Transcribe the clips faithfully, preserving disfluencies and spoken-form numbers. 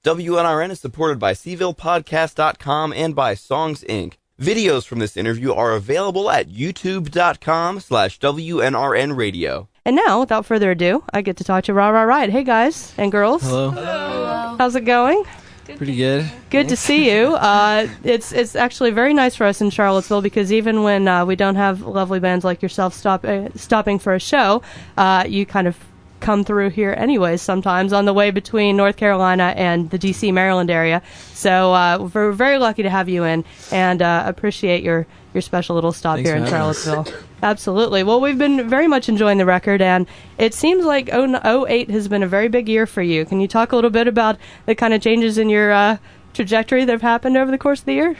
W N R N is supported by Seville Podcast dot com and by Songs Incorporated. Videos from this interview are available at YouTube.com slash WNRN Radio. And now, without further ado, I get to talk to Ra Ra Riot. Hey, guys and girls. Hello. Hello. How's it going? Good. Pretty good. Good to see you. Uh, it's it's actually very nice for us in Charlottesville because even when uh, we don't have lovely bands like yourself stop, uh, stopping for a show, uh, you kind of come through here anyways sometimes on the way between North Carolina and the D C, Maryland area. So uh, we're very lucky to have you in and uh, appreciate your, your special little stop Thanks here in for having us. Charlottesville. Absolutely. Well, we've been very much enjoying the record, and it seems like oh eight has been a very big year for you. Can you talk a little bit about the kind of changes in your uh, trajectory that have happened over the course of the year?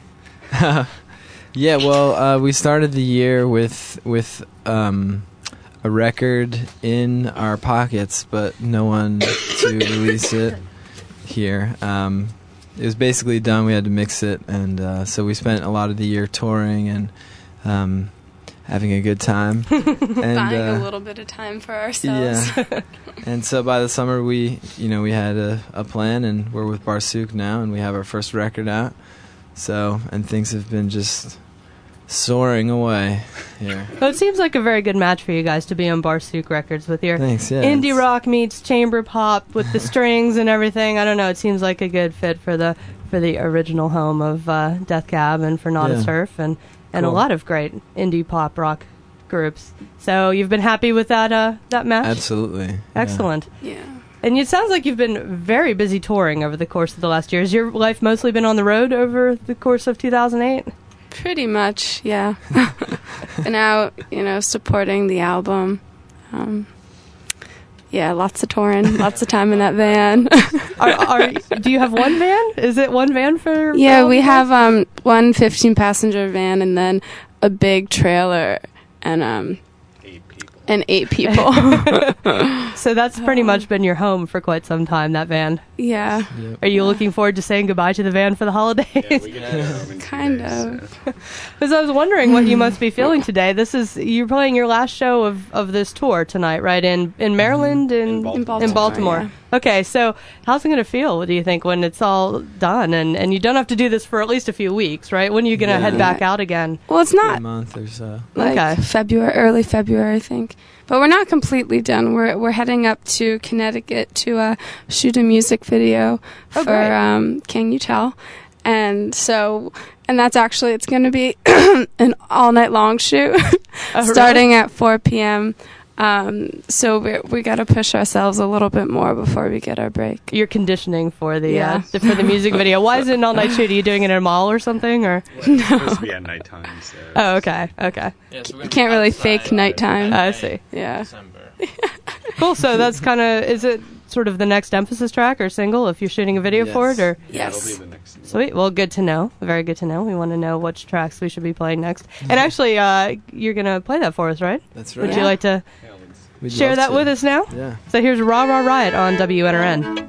Yeah, well, uh, we started the year with with um, a record in our pockets, but no one to release it here. Um, it was basically done. We had to mix it, and uh, so we spent a lot of the year touring and um, having a good time. and, Buying uh, a little bit of time for ourselves. Yeah. And so by the summer, we, you know, we had a, a plan, and we're with Barsuk now, and we have our first record out. So, and things have been just soaring away here. Well, it seems like a very good match for you guys to be on Barsuk Records with your Thanks, yeah. indie it's- rock meets chamber pop with the strings and everything. I don't know. It seems like a good fit for the for the original home of uh, Death Cab and for Not a Yeah. Surf and, and a Cool. lot of great indie pop rock groups. So you've been happy with that uh, that match? Absolutely. yeah. Excellent. Yeah. And it sounds like you've been very busy touring over the course of the last year. Has your life mostly been on the road over the course of two thousand eight? Pretty much, yeah. Been out, you know, supporting the album. Um, yeah, lots of touring, lots of time in that van. Are, are, do you have one van? Is it one van for? Yeah, all we the have guys? um, one fifteen-passenger van and then a big trailer and um, and eight people. So that's pretty much been your home for quite some time, that van. Yeah, Yep. Are you looking forward to saying goodbye to the van for the holidays? kind of. Because I was wondering what you must be feeling today. This is you're playing your last show of, of this tour tonight, right? In in Maryland and In Baltimore. in Baltimore. yeah. Okay, so how's it going to feel? Do you think when it's all done and and you don't have to do this for at least a few weeks, right? When are you going to Yeah. head back out again? Well, it's A not month or so. like Okay. February, early February, I think. But we're not completely done. We're we're heading up to Connecticut to uh, shoot a music video Oh, for great. um, Can You Tell? And so, and that's actually it's going to be an all night long shoot, Oh, really? starting at four p.m. Um, so we we got to push ourselves a little bit more before we get our break. You're conditioning for the Yeah. uh, the- for the music video. Why is it an all night shoot? Are you doing it in a mall or something? Or It's supposed to be at nighttime, so. oh, okay, okay. You can't really fake nighttime. I see. Yeah. Cool. So that's kind of is it sort of the next emphasis track or single if you're shooting a video for it Yes. or Yeah, Yes. it'll be the next. sweet. Well, good to know. Very good to know. We want to know which tracks we should be playing next. And actually, uh, you're gonna play that for us, right? That's right. Would you like to Yeah, let's- We'd share love that to. with us now? Yeah. So here's Ra Ra Riot on W N R N.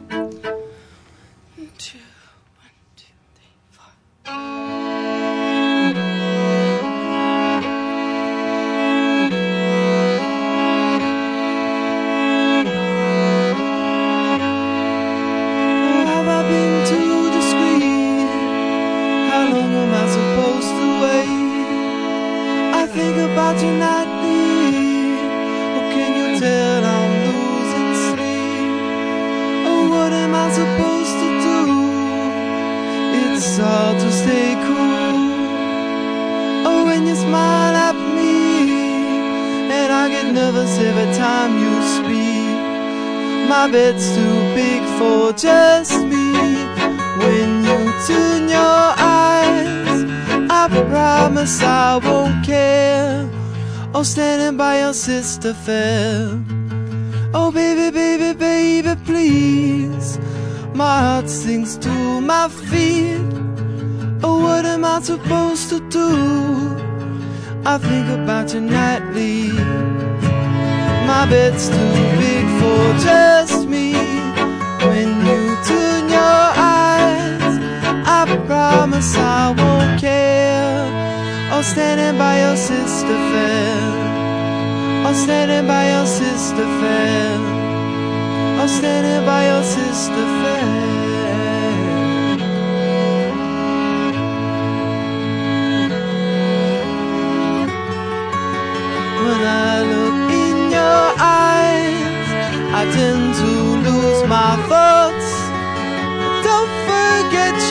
Have I been too discreet? How long am I supposed to wait? I think about you nightly. Oh, can you tell I'm losing sleep? Oh, what am I supposed to do? It's hard to stay cool. Oh, when you smile at me, and I get nervous every time you speak. My bed's too big for just me. When you turn your eyes, I promise I won't care. Oh, standing by your sister fair. Oh, baby, baby, baby, please. My heart sinks to my feet. Oh, what am I supposed to do? I think about you nightly. My bed's too big for just me. When you turn your eyes, I promise I won't care. Oh, standing by your sister fair. Oh, standing by your sister fair. Oh, standing by your sister fair.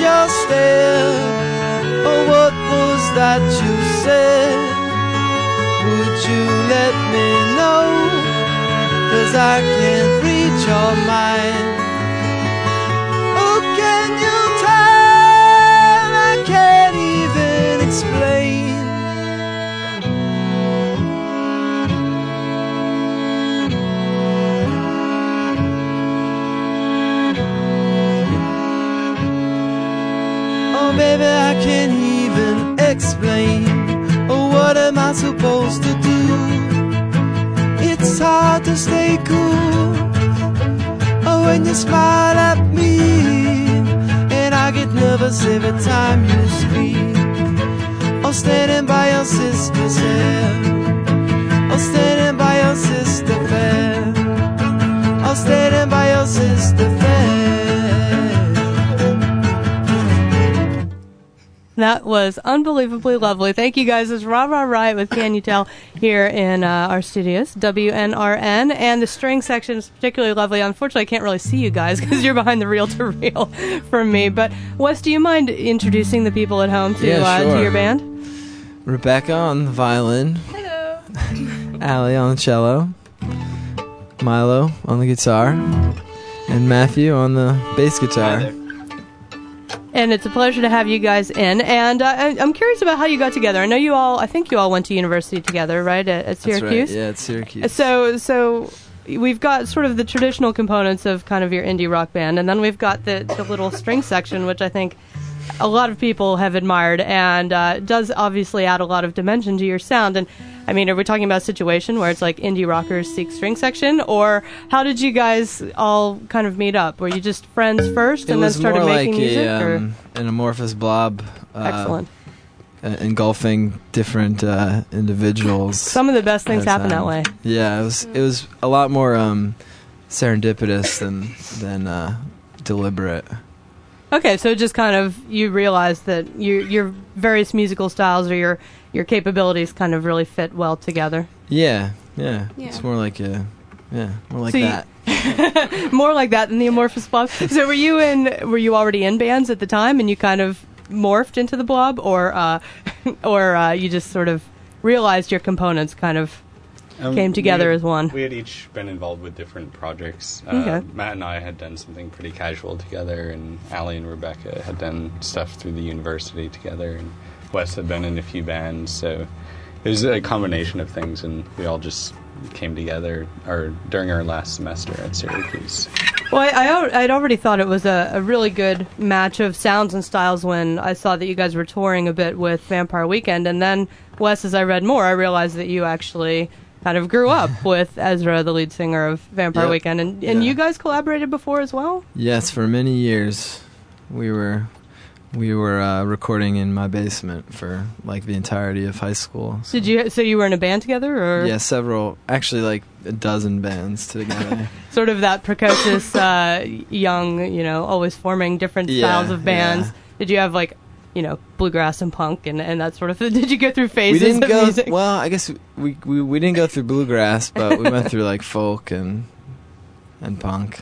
your stare. Oh, what was that you said? Would you let me know? 'Cause I can't read your mind. Oh, can you tell? I can't even explain. Oh, baby, I can't even explain. Oh, what am I supposed to do? It's hard to stay cool. Oh, when you smile at me, and I get nervous every time you speak. Oh, standing by your sister's hair. Oh, standing by your sister fair. Oh, standing by your sister fair. That was unbelievably lovely. Thank you guys. It's Rah Rah Riot with Can You Tell here in uh, our studios, W N R N. And the string section is particularly lovely. Unfortunately, I can't really see you guys because you're behind the reel-to-reel from me. But, Wes, do you mind introducing the people at home to, Yeah, uh, sure. to your band? Rebecca on the violin. Hello. Allie on the cello. Milo on the guitar. And Matthew on the bass guitar. And it's a pleasure to have you guys in. And uh, I- I'm curious about how you got together. I know you all, I think you all went to university together, right, at, at That's Syracuse? right. Yeah, it's Syracuse. So, so we've got sort of the traditional components of kind of your indie rock band, and then we've got the, the little string section, which I think a lot of people have admired, and uh, does obviously add a lot of dimension to your sound. And I mean, are we talking about a situation where it's like indie rockers seek string section, or how did you guys all kind of meet up? Were you just friends first, it and then was started more making like music? a, or? um, an amorphous blob. Uh, Excellent. uh, engulfing different uh, individuals. Some of the best things at a happen that time. way. Yeah, it was it was a lot more um, serendipitous than than uh, deliberate. Okay, so just kind of you realize that you, your various musical styles or your your capabilities kind of really fit well together. Yeah, yeah, Yeah. It's more like a yeah, more like So you- that. More like that than the amorphous blob. So were you in? Were you already in bands at the time, and you kind of morphed into the blob, or uh, or uh, you just sort of realized your components kind of Um, came together we had, as one? We had each been involved with different projects. Uh, Okay. Matt and I had done something pretty casual together, and Allie and Rebecca had done stuff through the university together, and Wes had been in a few bands. So it was a combination of things, and we all just came together or during our last semester at Syracuse. Well, I, I al- I'd already thought it was a, a really good match of sounds and styles when I saw that you guys were touring a bit with Vampire Weekend, and then Wes, as I read more, I realized that you actually kind of grew up with Ezra, the lead singer of Vampire Yep. Weekend, and and Yeah. you guys collaborated before as well. Yes, for many years, we were we were uh, recording in my basement for like the entirety of high school. So, Did you? So you were in a band together, or yeah, several, actually like a dozen bands together. sort of that precocious, uh, young, you know, always forming different Yeah, styles of bands? yeah. Did you have like, you know, bluegrass and punk and, and that sort of thing? Did you go through we phases didn't of go music? well. I guess we, we we didn't go through bluegrass, but we went through like folk and and punk.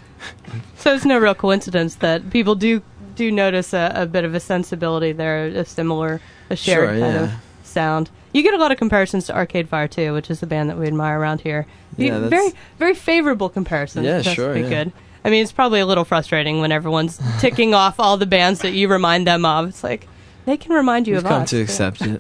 So it's no real coincidence that people do do notice a, a bit of a sensibility there, a similar, a shared Sure, kind yeah. of sound. You get a lot of comparisons to Arcade Fire too, which is the band that we admire around here. You- Yeah, that's- very very favorable comparisons. Yeah, That's sure, pretty yeah. good. I mean, it's probably a little frustrating when everyone's ticking off all the bands that you remind them of. It's like they can remind you We've of come us. to accept it.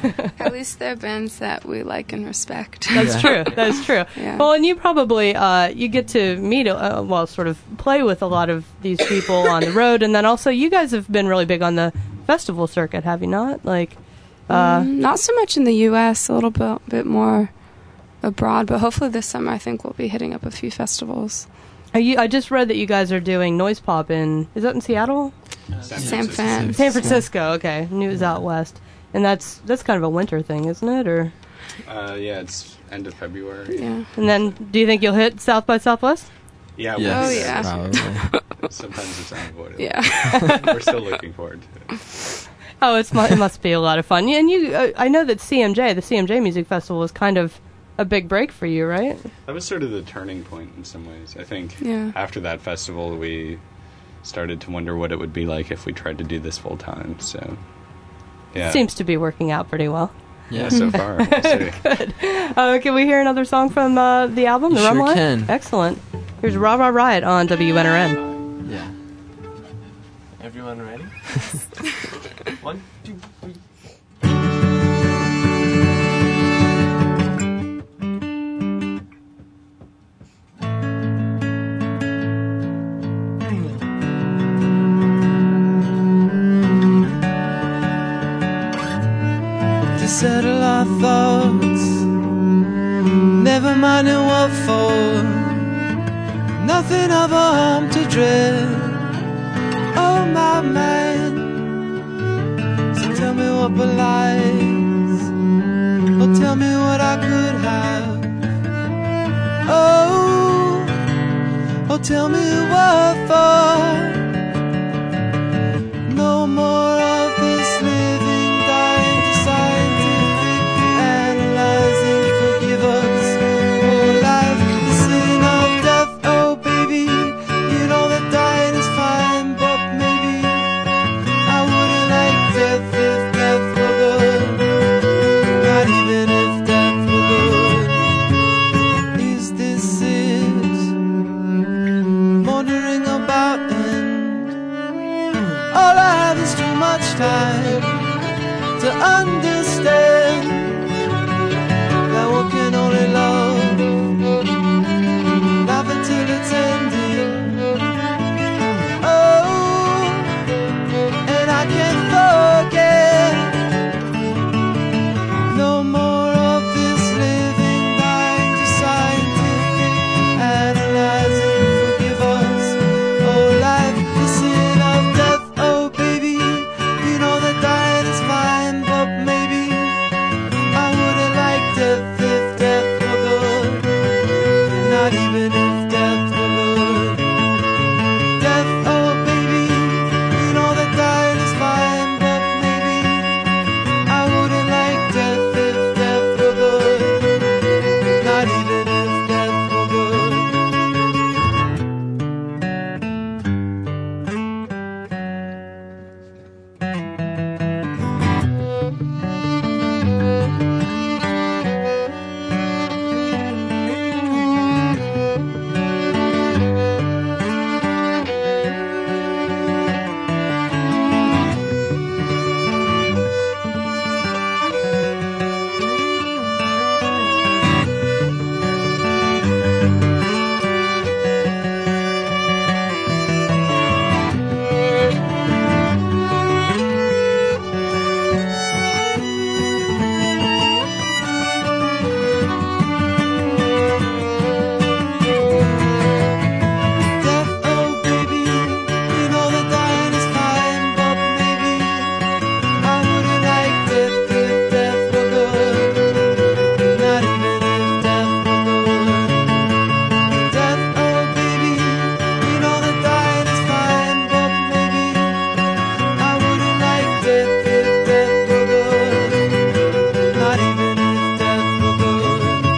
At least they're bands that we like and respect. That's Yeah. true. That's true. Yeah. Well, and you probably uh, you get to meet, uh, well, sort of play with a lot of these people on the road, and then also you guys have been really big on the festival circuit, have you not? Like, uh, Mm, not so much in the U S, a little bit, bit more abroad, but hopefully this summer I think we'll be hitting up a few festivals. are you, I just read that you guys are doing Noise Pop in, is that in Seattle? San Fran. San Francisco. Okay, knew it was out west, and that's that's kind of a winter thing, isn't it? Or Uh, yeah, it's end of February. Yeah. and then do you think you'll hit South by Southwest? Yeah, Yes, Oh, we'll- yeah. probably. Sometimes it's unavoidable. Yeah. We're still looking forward to it. Oh, it's mu- it must be a lot of fun. Yeah, and you, uh, I know that C M J, the C M J Music Festival, was kind of a big break for you, right? That was sort of the turning point in some ways. I think Yeah. after that festival, we started to wonder what it would be like if we tried to do this full time. So, yeah. Seems to be working out pretty well. Yeah, so far. We'll see. Good. Uh, can we hear another song from uh, the album, The You Rum sure Line? can. Excellent. Here's Rah Rah Riot on W N R N. Yeah. Everyone ready? One, two, three. To settle our thoughts, never minding what for. Nothing of harm to dread. Oh my man, so tell me what belies, or tell me what I could have. Oh, oh tell me what for. No more of this living, dying to scientific analyzing. Forgive us, oh life, the sin of death. Oh baby, you know that dying is fine, but maybe I wouldn't like death if death were good. Not even if death were good. Is this it? Wondering about end. All I have is too much time to understand that one can only love, laugh until it's ending. Oh, and I can't forget. No more of this living, dying to scientific analyzing. Forgive us, oh life, the sin of death. Oh baby, you know that dying is fine, but maybe I wouldn't like death if death were good. Not even if death were good. Death, oh baby, you know that dying is fine, but maybe I wouldn't like death if death were good. Not even if death were good. Death, oh baby, you know that dying is fine, but maybe I wouldn't like death if death were good. Not even if death were good. Death, oh baby, you know that dying is fine, but maybe I wouldn't like death if death were good. Not even if death were good.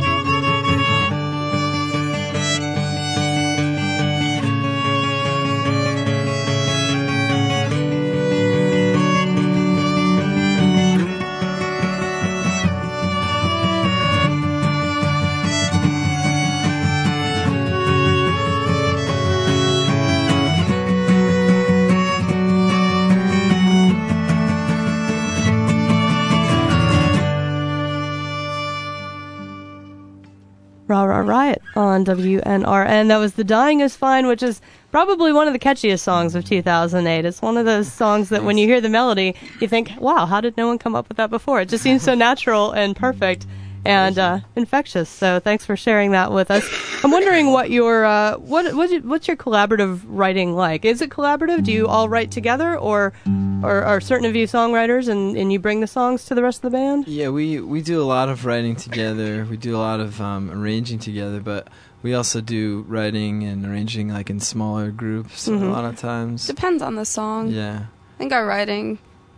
Rah Rah Riot on W N R N. That was The Dying is Fine, which is probably one of the catchiest songs of two thousand eight. It's one of those songs that when you hear the melody, you think, wow, how did no one come up with that before? It just seems so natural and perfect and uh, infectious. So thanks for sharing that with us. I'm wondering what your uh, what what's your, what's your collaborative writing like? Is it collaborative? Do you all write together, or or are certain of you songwriters and, and you bring the songs to the rest of the band? Yeah, we, we do a lot of writing together. We do a lot of um, arranging together, but we also do writing and arranging like in smaller groups Mhm. a lot of times. Depends on the song. Yeah. I think our writing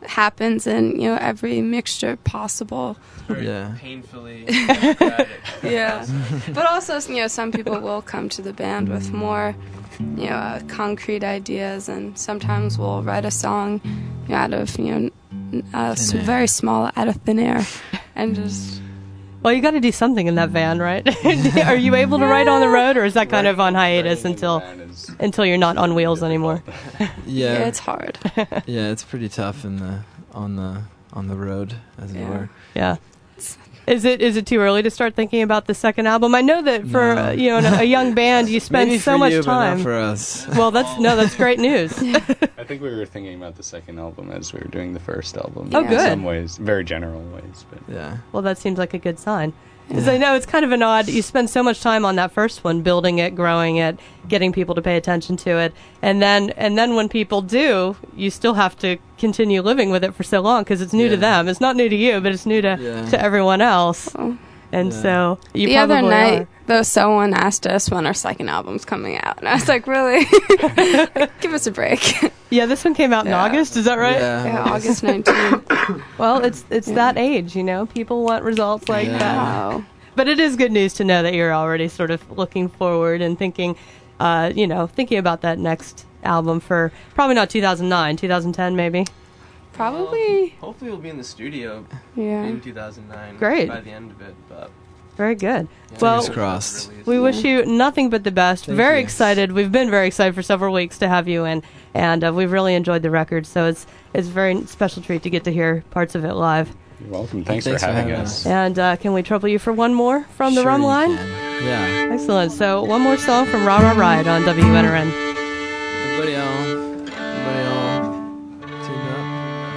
happens in, you know, every mixture possible. Yeah. Painfully. Yeah. But also, you know, some people will come to the band with more, you know, uh, concrete ideas, and sometimes we'll write a song, you know, out of, you know, uh, s- very small, out of thin air, and just... Well, you got to do something in that van, right? Are you able to ride on the road, or is that kind of on hiatus until until you're not on wheels anymore? Yeah. Yeah, it's hard. Yeah, it's pretty tough in the on the on the road, as it Yeah. were. Yeah. Is it is it too early to start thinking about the second album? I know that for No. uh, you know a young band, you spend Maybe so for much you, time. but not for us. Well, that's no, that's great news. I think we were thinking about the second album as we were doing the first album. Oh, in good. some ways, very general ways, but Yeah. Well, that seems like a good sign. Because I know it's kind of an odd. You spend so much time on that first one, building it, growing it, getting people to pay attention to it, and then and then when people do, you still have to continue living with it for so long because it's new to Yeah. them. It's not new to you, but it's new to Yeah. to everyone else. Oh. And Yeah. so you the probably other night, are. though, someone asked us when our second album's coming out, and I was like, really? Give us a break. Yeah, this one came out in Yeah. August. Is that right? Yeah. Yeah, August nineteenth. Well, it's it's Yeah. that age, you know. People want results like Yeah. that. Wow. But it is good news to know that you're already sort of looking forward and thinking, uh, you know, thinking about that next album for probably not two thousand nine, two thousand ten maybe. Probably, Hopefully we'll be in the studio yeah. in two thousand nine. Great. By the end of it, but Very good. yeah, Well, Fingers crossed. release. We wish you nothing but the best. Thank Very you. excited. We've been very excited for several weeks to have you in, and uh, we've really enjoyed the record. So it's it's a very special treat to get to hear parts of it live. you're welcome. Thanks, Thanks for for having having us. us. And uh, can we trouble you for one more from the Sure Rum you Line? can. Yeah. Excellent. So one more song from Rah Rah Ride on W N R N. Everybody all, everybody all tuned up.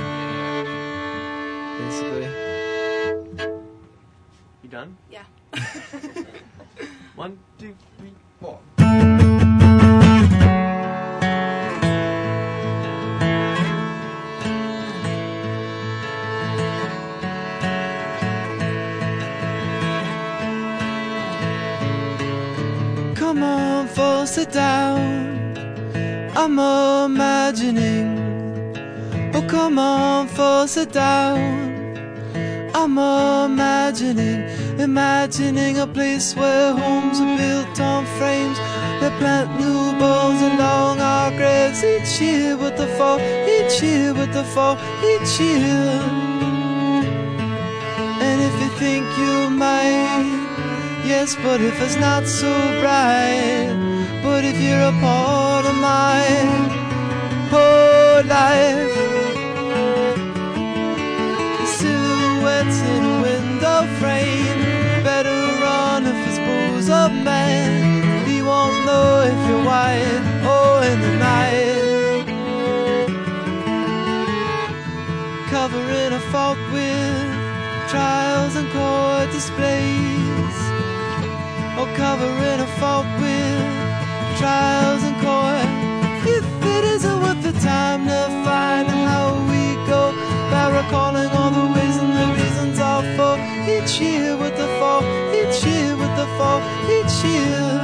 Basically. You done? Yeah. One, two, three, four. Come on, folks, sit down. I'm imagining. Oh, come on, folks, sit down. I'm imagining, imagining a place where homes are built on frames. They plant new bulbs along our graves each year with the fall, each year with the fall, each year. And if you think you might, yes, but if it's not so bright, but if you're a part of my whole life, silhouettes in a window frame, better run if it's booze up, man. He won't know if you're white or in the night. Covering a fault with trials and court displays. Or covering a fault with trials in court. If it isn't worth the time to find how we go by recalling all the ways and the reasons all for each year with the fall, each year with the fall, each year.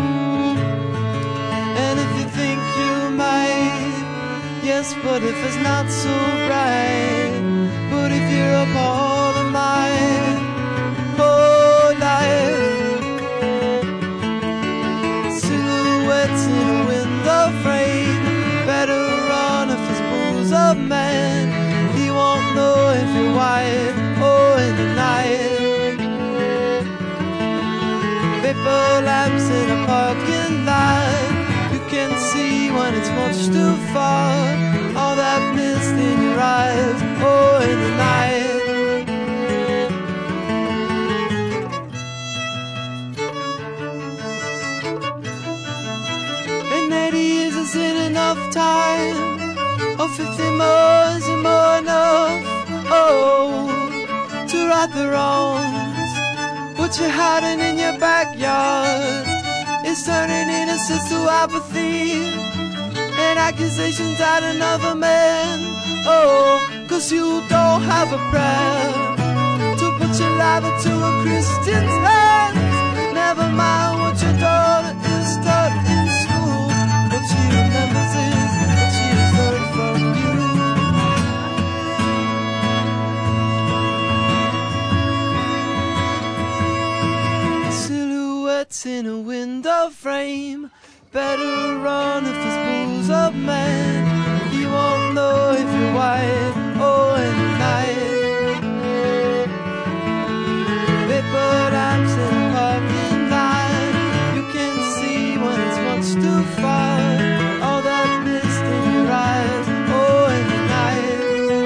And if you think you might, yes, but if it's not so bright, but if you're a part of my whole life. Silhouettes in a window frame, better run if it's booze up, man. He won't know if you're white or in the night. Vapor lamps in a parking lot, you can see when it's much too far. All that mist in your eyes, oh, in the night. And eighty years isn't enough time. Oh, fifty more isn't more enough. Oh, to right the wrongs. What you're hiding in your backyard is turning innocence to apathy and accusations at another man. Oh, cause you don't have a prayer to put your life into a Christian's hands. Never mind what your daughter is taught in school. What she remembers is what she has heard from you. lights in a window frame. Better run if there's bulls up, man. You won't know if you're white or in the night. Paper lamps in a parking lot. You can see when it's much too far. All that mist in your eyes, oh, in the night.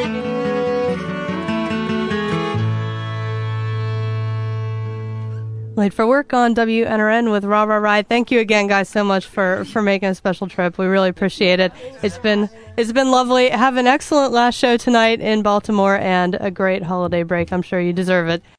Late for work on W N R N with Rah Rah Ride. Thank you again, guys, so much for, for making a special trip. We really appreciate it. It's been it's been lovely. Have an excellent last show tonight in Baltimore and a great holiday break. I'm sure you deserve it.